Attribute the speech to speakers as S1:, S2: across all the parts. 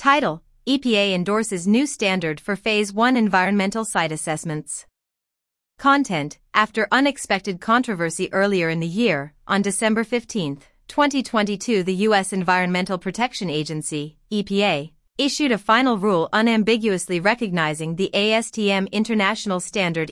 S1: Title: EPA endorses new standard for Phase 1 environmental site assessments. Content: after unexpected controversy earlier in the year, on December 15, 2022, the U.S. Environmental Protection Agency, EPA, issued a final rule unambiguously recognizing the ASTM International Standard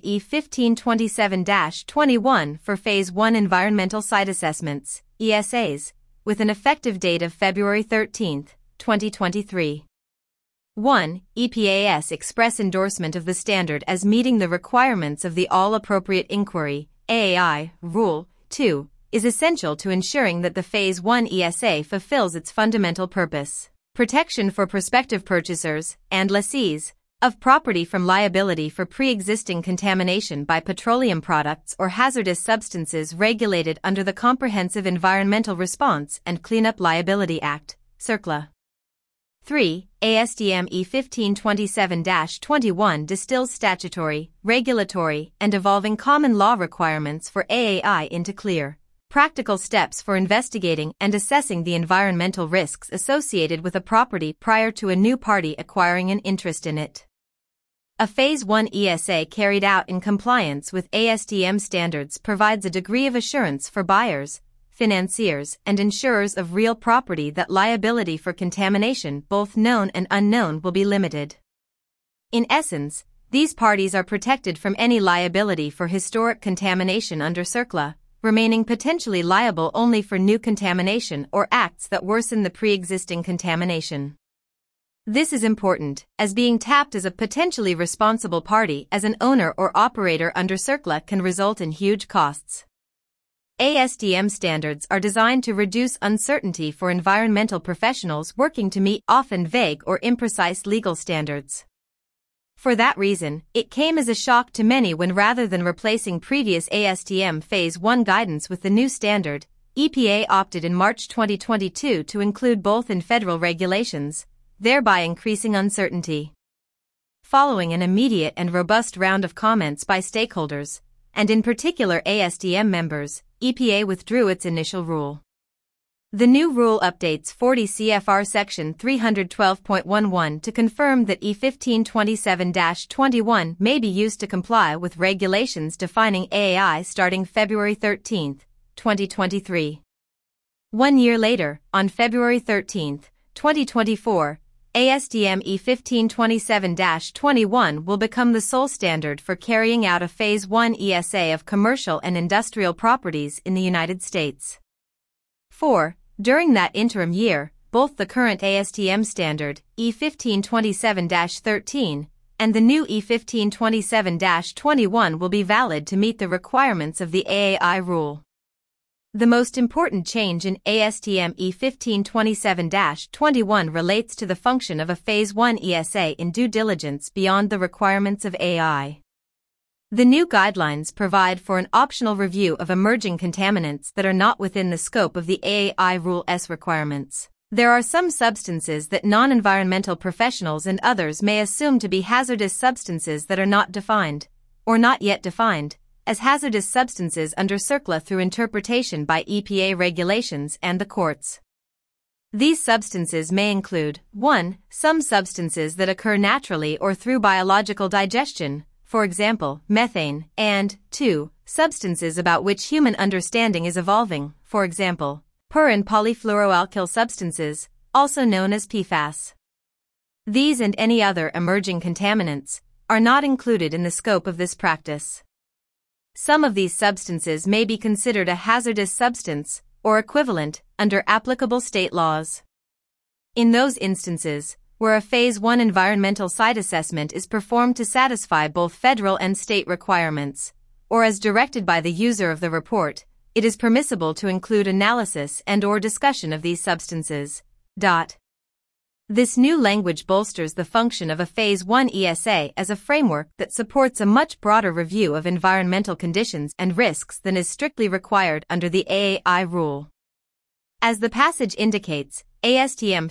S1: E1527-21 for Phase 1 environmental site assessments, ESAs, with an effective date of February 13, 2023. 1. EPA's express endorsement of the standard as meeting the requirements of the All-Appropriate Inquiry (AAI) Rule. 2. Is essential to ensuring that the Phase 1 ESA fulfills its fundamental purpose: protection for prospective purchasers and lessees of property from liability for pre-existing contamination by petroleum products or hazardous substances regulated under the Comprehensive Environmental Response and Cleanup Liability Act, CERCLA. 3. ASTM E1527-21 distills statutory, regulatory, and evolving common law requirements for AAI into clear, practical steps for investigating and assessing the environmental risks associated with a property prior to a new party acquiring an interest in it. A Phase 1 ESA carried out in compliance with ASTM standards provides a degree of assurance for buyers, financiers, and insurers of real property that liability for contamination, both known and unknown, will be limited. In essence, these parties are protected from any liability for historic contamination under CERCLA, remaining potentially liable only for new contamination or acts that worsen the pre-existing contamination. This is important, as being tapped as a potentially responsible party as an owner or operator under CERCLA can result in huge costs. ASTM standards are designed to reduce uncertainty for environmental professionals working to meet often vague or imprecise legal standards. For that reason, it came as a shock to many when, rather than replacing previous ASTM Phase 1 guidance with the new standard, EPA opted in March 2022 to include both in federal regulations, thereby increasing uncertainty. Following an immediate and robust round of comments by stakeholders, and in particular ASTM members, EPA withdrew its initial rule. The new rule updates 40 CFR Section 312.11 to confirm that E1527-21 may be used to comply with regulations defining AAI starting February 13, 2023. 1 year later, on February 13, 2024, ASTM E1527-21 will become the sole standard for carrying out a Phase 1 ESA of commercial and industrial properties in the United States. 4. During that interim year, both the current ASTM standard, E1527-13, and the new E1527-21 will be valid to meet the requirements of the AAI rule. The most important change in ASTM E1527-21 relates to the function of a Phase 1 ESA in due diligence beyond the requirements of AAI. The new guidelines provide for an optional review of emerging contaminants that are not within the scope of the AAI Rule's requirements. There are some substances that non-environmental professionals and others may assume to be hazardous substances that are not defined, or not yet defined, as hazardous substances under CERCLA through interpretation by EPA regulations and the courts. These substances may include: 1. Some substances that occur naturally or through biological digestion, for example, methane, and 2. Substances about which human understanding is evolving, for example, per- and polyfluoroalkyl substances, also known as PFAS. These and any other emerging contaminants are not included in the scope of this practice. Some of these substances may be considered a hazardous substance, or equivalent, under applicable state laws. In those instances, where a Phase 1 environmental site assessment is performed to satisfy both federal and state requirements, or as directed by the user of the report, it is permissible to include analysis and/or discussion of these substances. This new language bolsters the function of a Phase 1 ESA as a framework that supports a much broader review of environmental conditions and risks than is strictly required under the AAI rule. As the passage indicates, ASTM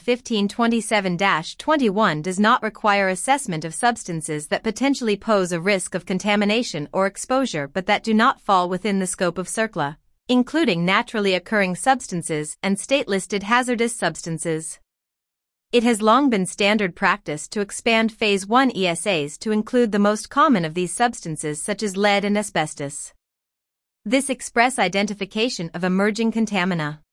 S1: 1527-21 does not require assessment of substances that potentially pose a risk of contamination or exposure but that do not fall within the scope of CERCLA, including naturally occurring substances and state-listed hazardous substances. It has long been standard practice to expand Phase 1 ESAs to include the most common of these substances such as lead and asbestos. This express identification of emerging contamina